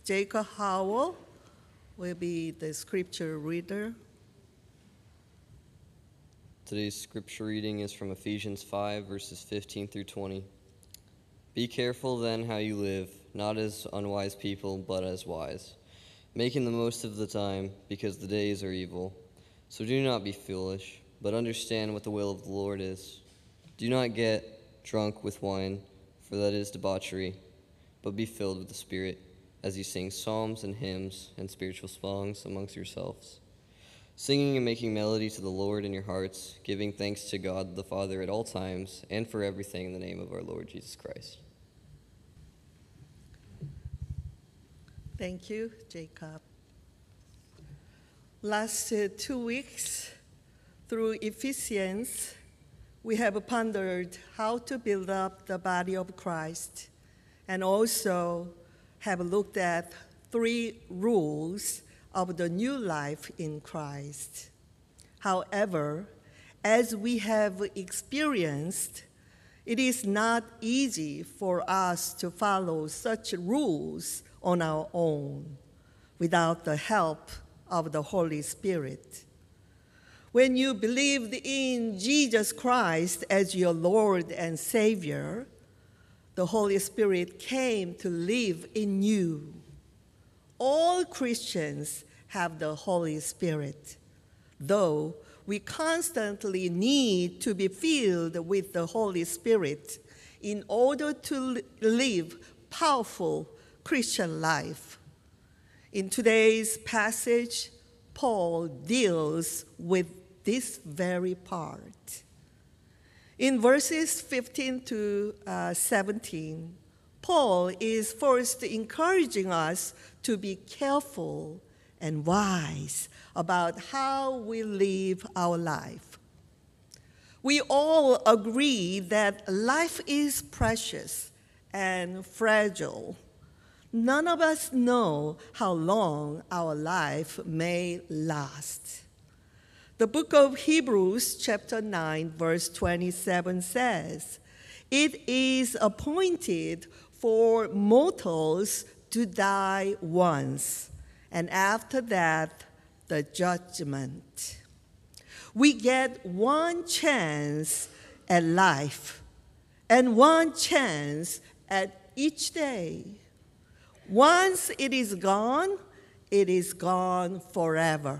Jacob Howell will be the scripture reader. Today's scripture reading is from Ephesians 5, verses 15 through 20. Be careful then how you live, not as unwise people, but as wise, making the most of the time, because the days are evil. So do not be foolish, but understand what the will of the Lord is. Do not get drunk with wine, for that is debauchery, but be filled with the Spirit, as you sing psalms and hymns and spiritual songs amongst yourselves, singing and making melody to the Lord in your hearts, giving thanks to God the Father at all times and for everything in the name of our Lord Jesus Christ. Thank you, Jacob. Last 2 weeks, through Ephesians, we have pondered how to build up the body of Christ and also have looked at 3 rules of the new life in Christ. However, as we have experienced, it is not easy for us to follow such rules on our own without the help of the Holy Spirit. When you believed in Jesus Christ as your Lord and Savior, the Holy Spirit came to live in you. All Christians have the Holy Spirit, though we constantly need to be filled with the Holy Spirit in order to live powerful Christian life. In today's passage, Paul deals with this very part. In verses 15 to 17, Paul is first encouraging us to be careful and wise about how we live our life. We all agree that life is precious and fragile. None of us know how long our life may last. The book of Hebrews, chapter 9, verse 27 says, "It is appointed for mortals to die once, and after that, the judgment." We get one chance at life and one chance at each day. Once it is gone forever.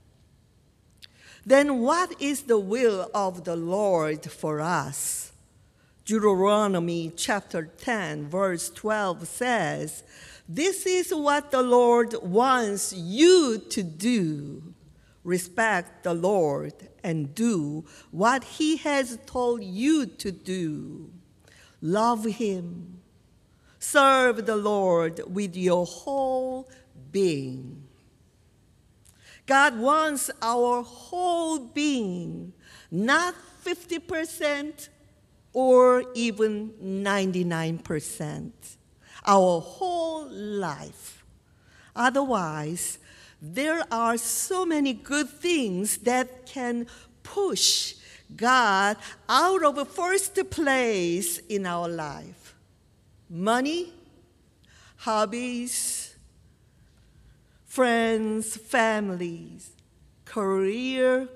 Then what is the will of the Lord for us? Deuteronomy chapter 10, verse 12 says, "This is what the Lord wants you to do. Respect the Lord and do what he has told you to do. Love him. Serve the Lord with your whole being." God wants our whole being, not 50% or even 99%, our whole life. Otherwise, there are so many good things that can push God out of first place in our life. Money, hobbies, friends, families, career,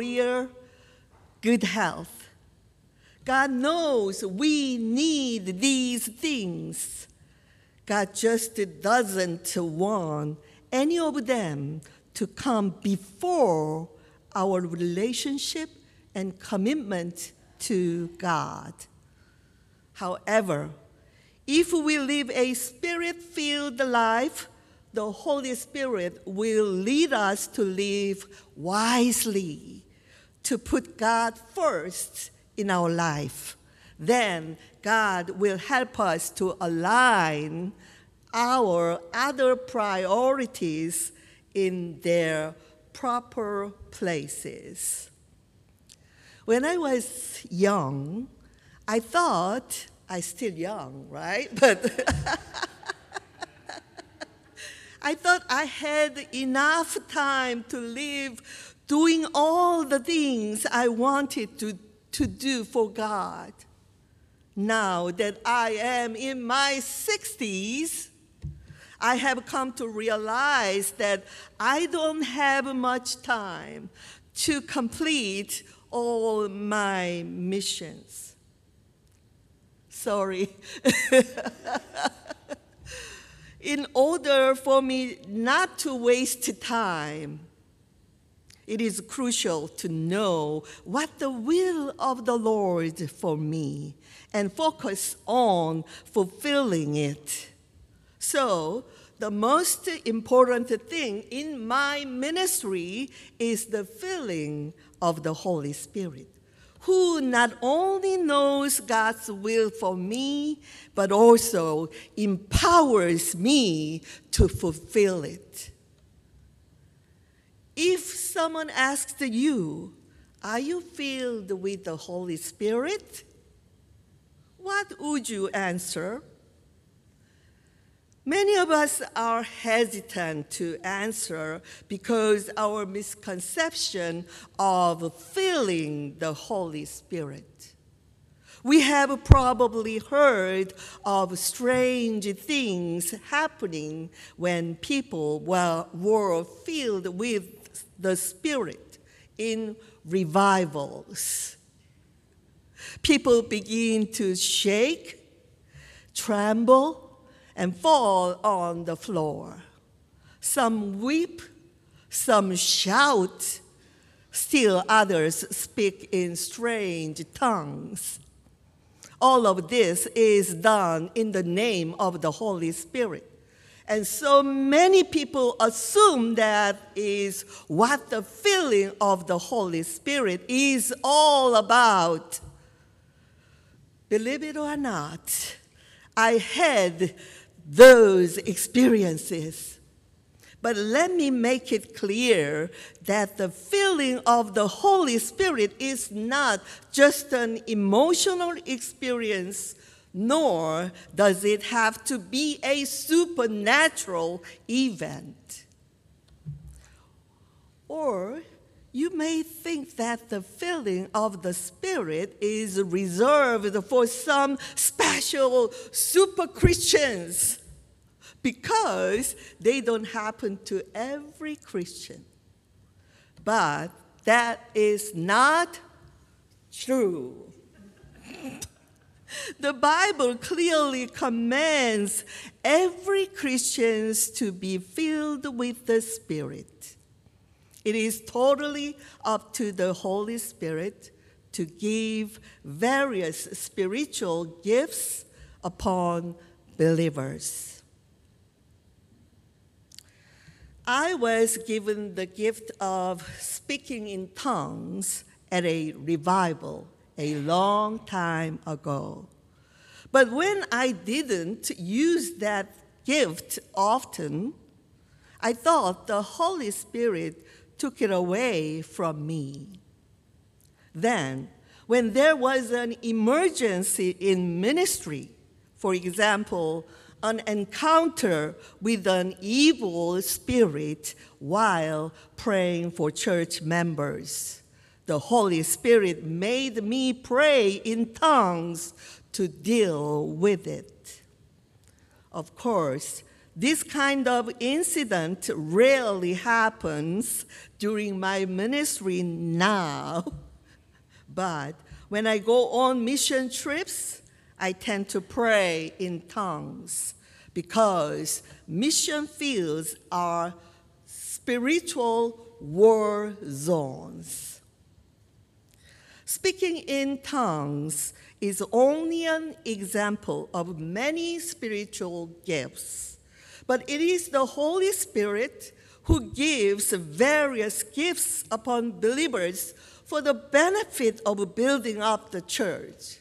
good health. God knows we need these things. God just doesn't want any of them to come before our relationship and commitment to God. However, if we live a Spirit-filled life, the Holy Spirit will lead us to live wisely, to put God first in our life. Then God will help us to align our other priorities in their proper places. When I was young, I thought, I'm still young, right? But I thought I had enough time to live doing all the things I wanted to do for God. Now that I am in my 60s, I have come to realize that I don't have much time to complete all my missions. Sorry. In order for me not to waste time, it is crucial to know what the will of the Lord for me and focus on fulfilling it. So, the most important thing in my ministry is the filling of the Holy Spirit, who not only knows God's will for me, but also empowers me to fulfill it. If someone asked you, are you filled with the Holy Spirit? What would you answer? Many of us are hesitant to answer because our misconception of filling the Holy Spirit. We have probably heard of strange things happening when people were filled with the Spirit in revivals. People begin to shake, tremble, and fall on the floor. Some weep, some shout, still others speak in strange tongues. All of this is done in the name of the Holy Spirit. And so many people assume that is what the filling of the Holy Spirit is all about. Believe it or not, I had those experiences. But let me make it clear that the filling of the Holy Spirit is not just an emotional experience, nor does it have to be a supernatural event. Or you may think that the filling of the Spirit is reserved for some special super Christians because they don't happen to every Christian. But that is not true. The Bible clearly commands every Christian to be filled with the Spirit. It is totally up to the Holy Spirit to give various spiritual gifts upon believers. I was given the gift of speaking in tongues at a revival a long time ago. But when I didn't use that gift often, I thought the Holy Spirit took it away from me. Then, when there was an emergency in ministry, for example, an encounter with an evil spirit while praying for church members, the Holy Spirit made me pray in tongues to deal with it. Of course, this kind of incident rarely happens during my ministry now, but when I go on mission trips, I tend to pray in tongues because mission fields are spiritual war zones. Speaking in tongues is only an example of many spiritual gifts. But it is the Holy Spirit who gives various gifts upon believers for the benefit of building up the church.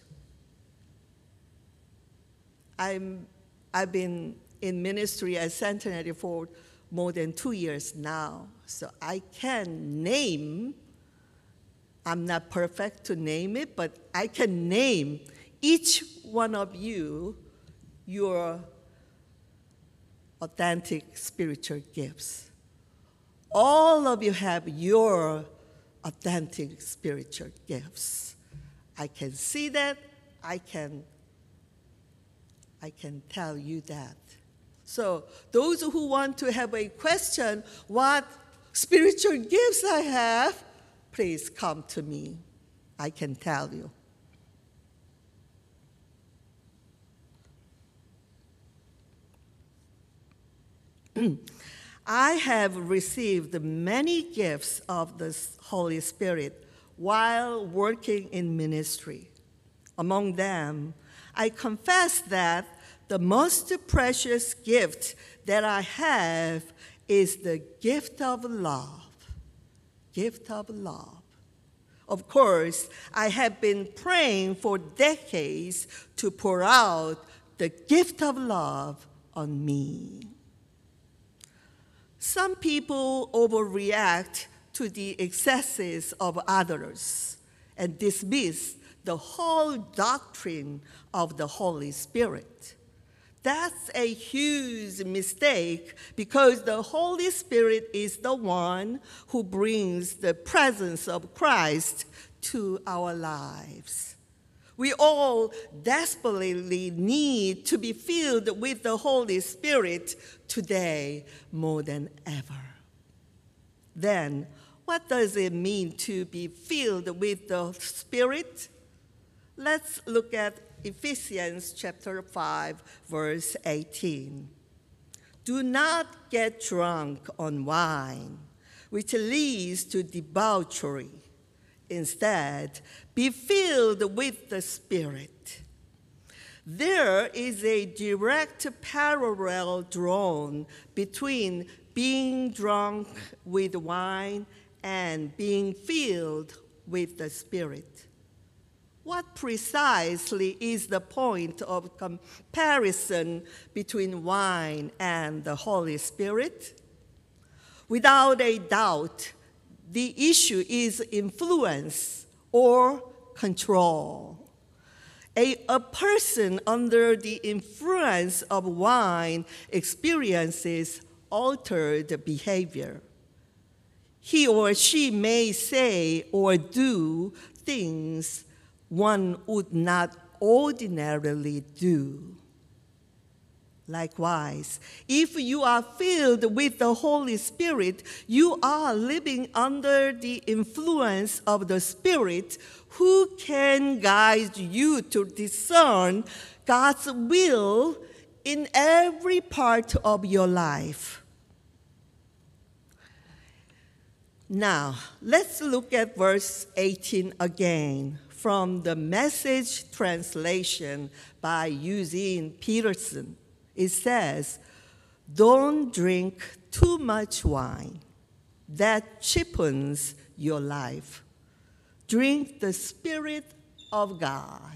I've been in ministry at Centenary for more than 2 years now, so I can name, I'm not perfect to name it, but I can name each one of you your authentic spiritual gifts. All of you have your authentic spiritual gifts. I can see that. I can tell you that. So those who want to have a question, what spiritual gifts I have, please come to me. I can tell you. I have received many gifts of the Holy Spirit while working in ministry. Among them, I confess that the most precious gift that I have is the gift of love. Gift of love. Of course, I have been praying for decades to pour out the gift of love on me. Some people overreact to the excesses of others and dismiss the whole doctrine of the Holy Spirit. That's a huge mistake because the Holy Spirit is the one who brings the presence of Christ to our lives. We all desperately need to be filled with the Holy Spirit today more than ever. Then, what does it mean to be filled with the Spirit? Let's look at Ephesians chapter 5, verse 18. Do not get drunk on wine, which leads to debauchery. Instead, be filled with the Spirit. There is a direct parallel drawn between being drunk with wine and being filled with the Spirit. What precisely is the point of comparison between wine and the Holy Spirit? Without a doubt, the issue is influence or control. A person under the influence of wine experiences altered behavior. He or she may say or do things one would not ordinarily do. Likewise, if you are filled with the Holy Spirit, you are living under the influence of the Spirit who can guide you to discern God's will in every part of your life. Now, let's look at verse 18 again from the Message translation by Eugene Peterson. It says, don't drink too much wine. That cheapens your life. Drink the Spirit of God.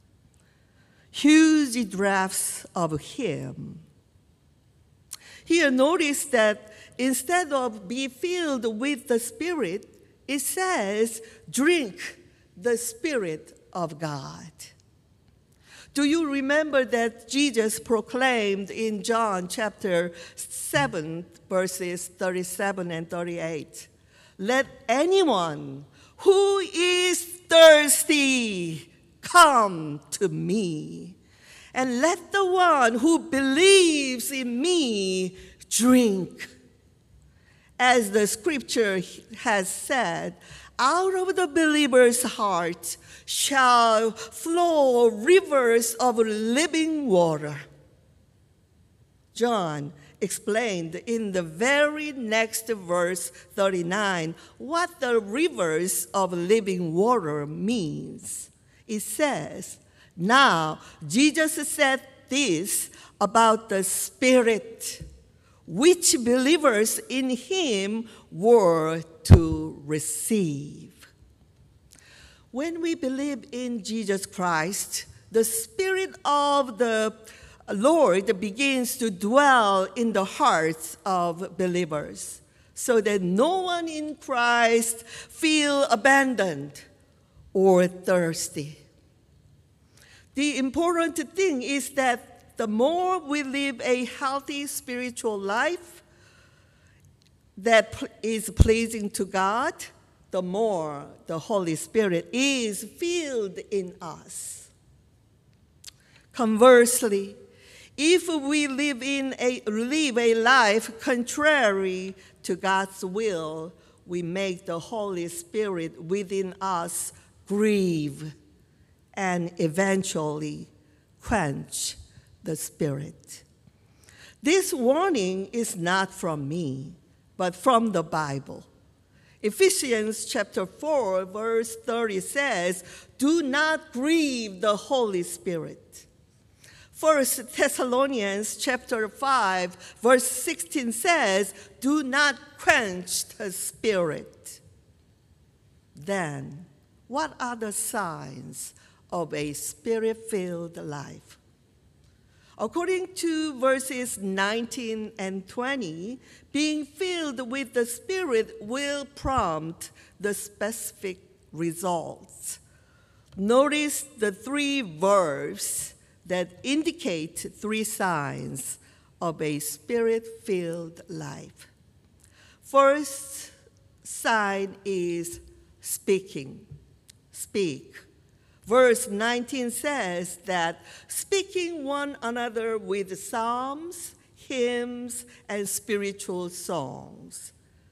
Huge draughts of Him. Here, notice that instead of be filled with the Spirit, it says, drink the Spirit of God. Do you remember that Jesus proclaimed in John chapter 7, verses 37 and 38? Let anyone who is thirsty come to me, and let the one who believes in me drink. As the scripture has said, out of the believer's heart shall flow rivers of living water. John explained in the very next verse 39 what the rivers of living water means. It says, now Jesus said this about the Spirit, which believers in him were to receive. When we believe in Jesus Christ, the Spirit of the Lord begins to dwell in the hearts of believers, so that no one in Christ feel abandoned or thirsty. The important thing is that the more we live a healthy spiritual life that is pleasing to God, the more the Holy Spirit is filled in us. Conversely, If we live a life contrary to God's will, we make the Holy Spirit within us grieve and eventually quench the Spirit. This warning is not from me, but from the Bible. Ephesians chapter 4, verse 30 says, "Do not grieve the Holy Spirit." 1 Thessalonians chapter 5, verse 16 says, "Do not quench the Spirit." Then, what are the signs of a Spirit-filled life? According to verses 19 and 20, being filled with the Spirit will prompt the specific results. Notice the three verbs that indicate three signs of a Spirit-filled life. First sign is speaking. Speak. Verse 19 says that speaking one another with psalms, hymns, and spiritual songs.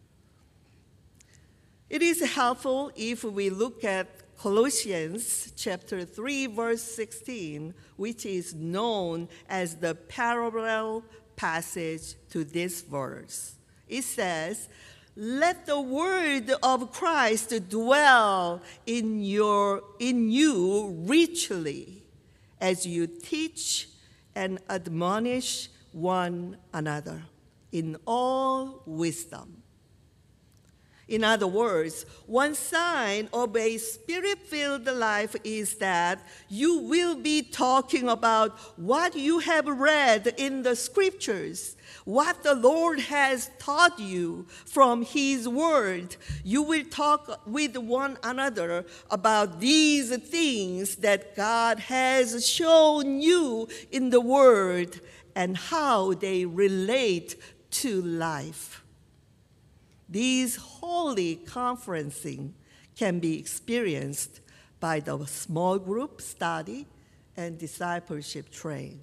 It is helpful if we look at Colossians chapter 3, verse 16, which is known as the parallel passage to this verse. It says, "Let the word of Christ dwell in you richly as you teach and admonish one another in all wisdom." In other words, one sign of a Spirit-filled life is that you will be talking about what you have read in the Scriptures, what the Lord has taught you from His Word. You will talk with one another about these things that God has shown you in the Word and how they relate to life. These holy conferencing can be experienced by the small group study and discipleship train.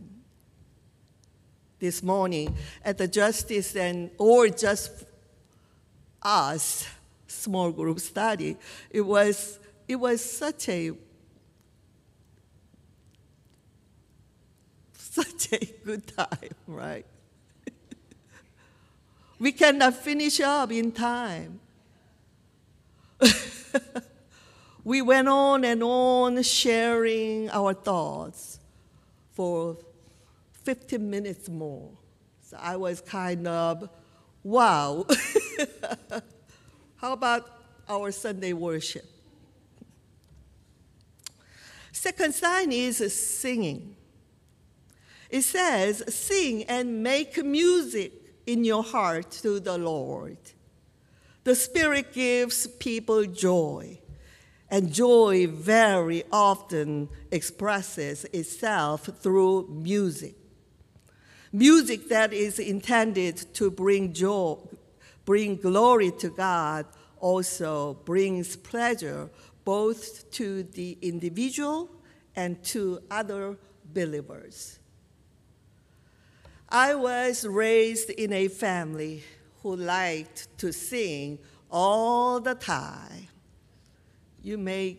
This morning at the Justice or Just Us small group study, it was such a good time, right? We cannot finish up in time. We went on and on sharing our thoughts for 15 minutes more. So I was kind of, wow. How about our Sunday worship? Second sign is singing. It says, "Sing and make music in your heart to the Lord." The Spirit gives people joy, and joy very often expresses itself through music. Music that is intended to bring joy, bring glory to God, also brings pleasure both to the individual and to other believers. I was raised in a family who liked to sing all the time. You may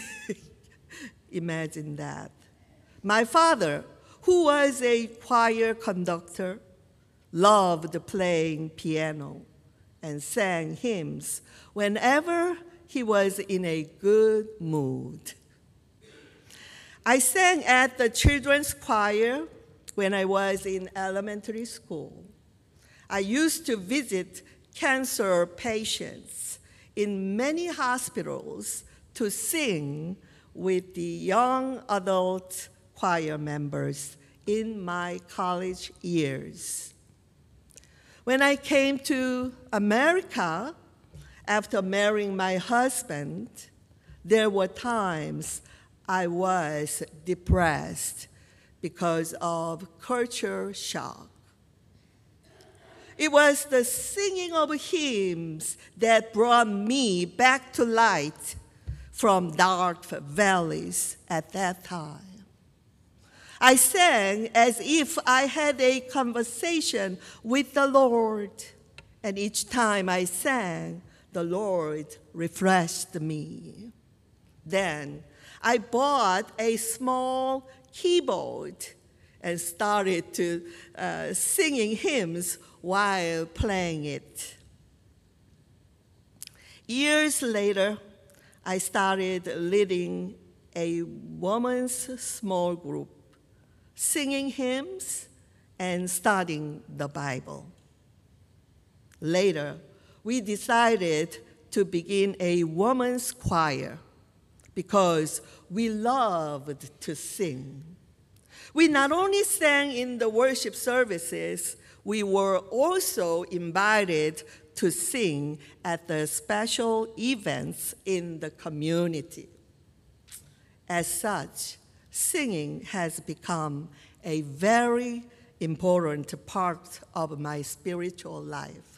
imagine that. My father, who was a choir conductor, loved playing piano and sang hymns whenever he was in a good mood. I sang at the children's choir when I was in elementary school. I used to visit cancer patients in many hospitals to sing with the young adult choir members in my college years. When I came to America after marrying my husband, there were times I was depressed because of culture shock. It was the singing of hymns that brought me back to light from dark valleys at that time. I sang as if I had a conversation with the Lord. And each time I sang, the Lord refreshed me. Then I bought a small keyboard and started to singing hymns while playing it. Years later, I started leading a women's small group, singing hymns and studying the Bible. Later, we decided to begin a women's choir because we loved to sing. We not only sang in the worship services, we were also invited to sing at the special events in the community. As such, singing has become a very important part of my spiritual life.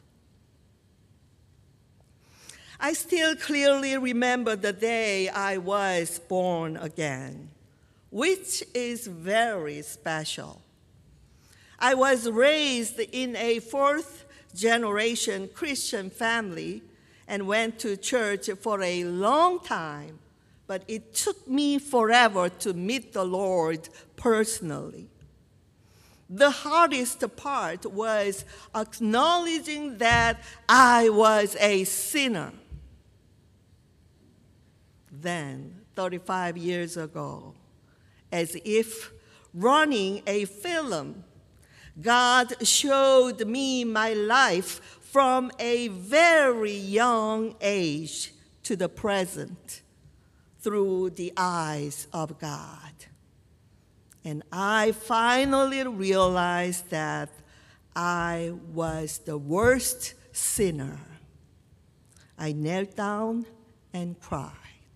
I still clearly remember the day I was born again, which is very special. I was raised in a fourth-generation Christian family and went to church for a long time, but it took me forever to meet the Lord personally. The hardest part was acknowledging that I was a sinner. Then, 35 years ago, as if running a film, God showed me my life from a very young age to the present through the eyes of God. And I finally realized that I was the worst sinner. I knelt down and cried.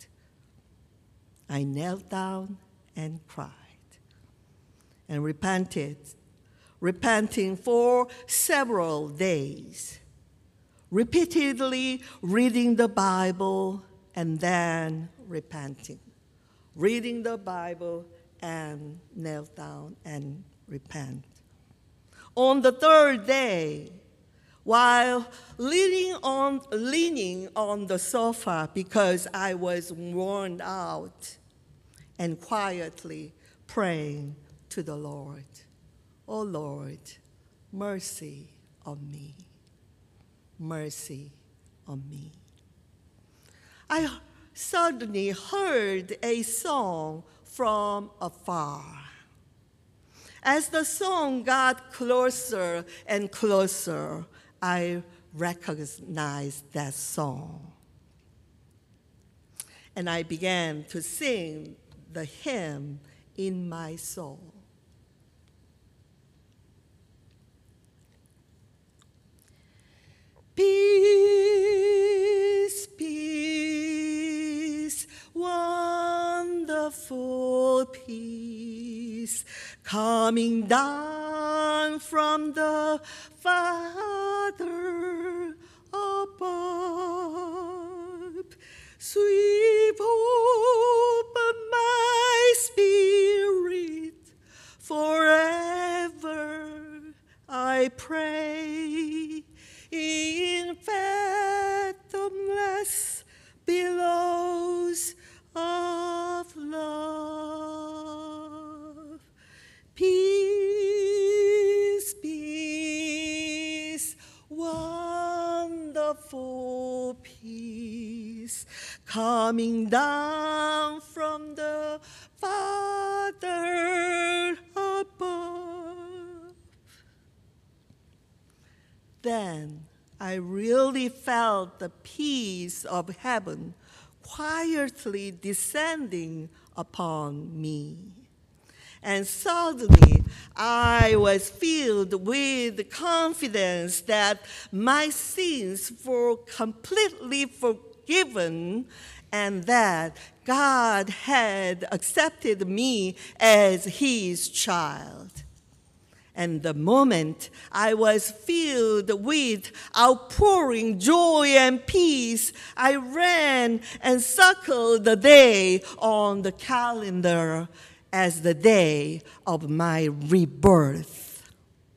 I knelt down and cried and repenting for several days, repeatedly reading the Bible and then repenting, reading the Bible and knelt down and repent. On the third day, while leaning on the sofa because I was worn out, and quietly praying to the Lord, "Oh Lord, mercy on me, mercy on me." I suddenly heard a song from afar. As the song got closer and closer, I recognized that song. And I began to sing the hymn in my soul. Peace, peace, wonderful peace, coming down from the Father above. Sweep open my spirit forever, I pray, in fathomless billows of love. Peace, peace, wonderful peace, coming down from the Father above. Then I really felt the peace of heaven quietly descending upon me. And suddenly, I was filled with confidence that my sins were completely forgiven and that God had accepted me as his child. And the moment I was filled with outpouring joy and peace, I ran and circled the day on the calendar as the day of my rebirth.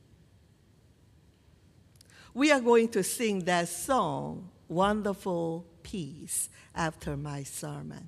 We are going to sing that song, Wonderful Peace, after my sermon.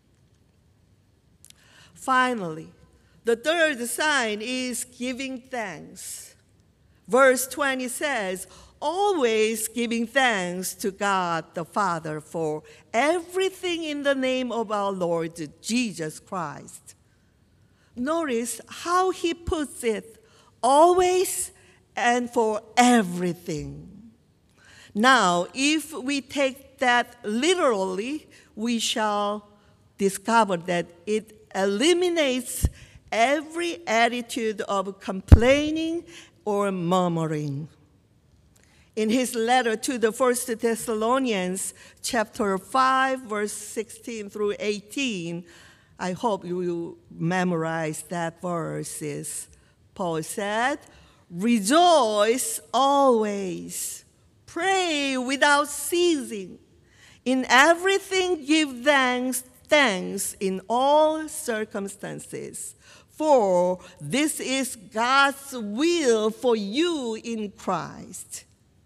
Finally, the third sign is giving thanks. Verse 20 says, always giving thanks to God the Father for everything in the name of our Lord Jesus Christ. Notice how he puts it, always and for everything. Now, if we take that literally, we shall discover that it eliminates every attitude of complaining or murmuring. In his letter to the First Thessalonians, chapter 5, verse 16 through 18, I hope you memorize that verses. Paul said, rejoice always, pray without ceasing. In everything give thanks in all circumstances, for this is God's will for you in Christ.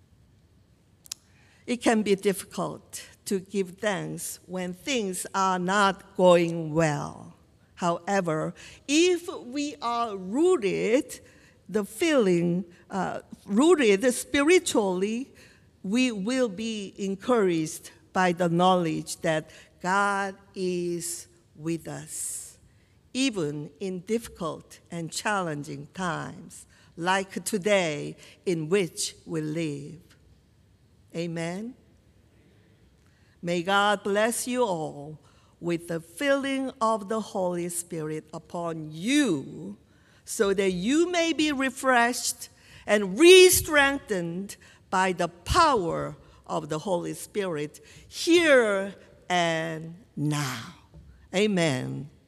It can be difficult to give thanks when things are not going well. However, if we are rooted spiritually, we will be encouraged by the knowledge that God is with us, even in difficult and challenging times, like today in which we live. Amen. May God bless you all with the filling of the Holy Spirit upon you, so that you may be refreshed and re-strengthened by the power of the Holy Spirit here and now. Amen.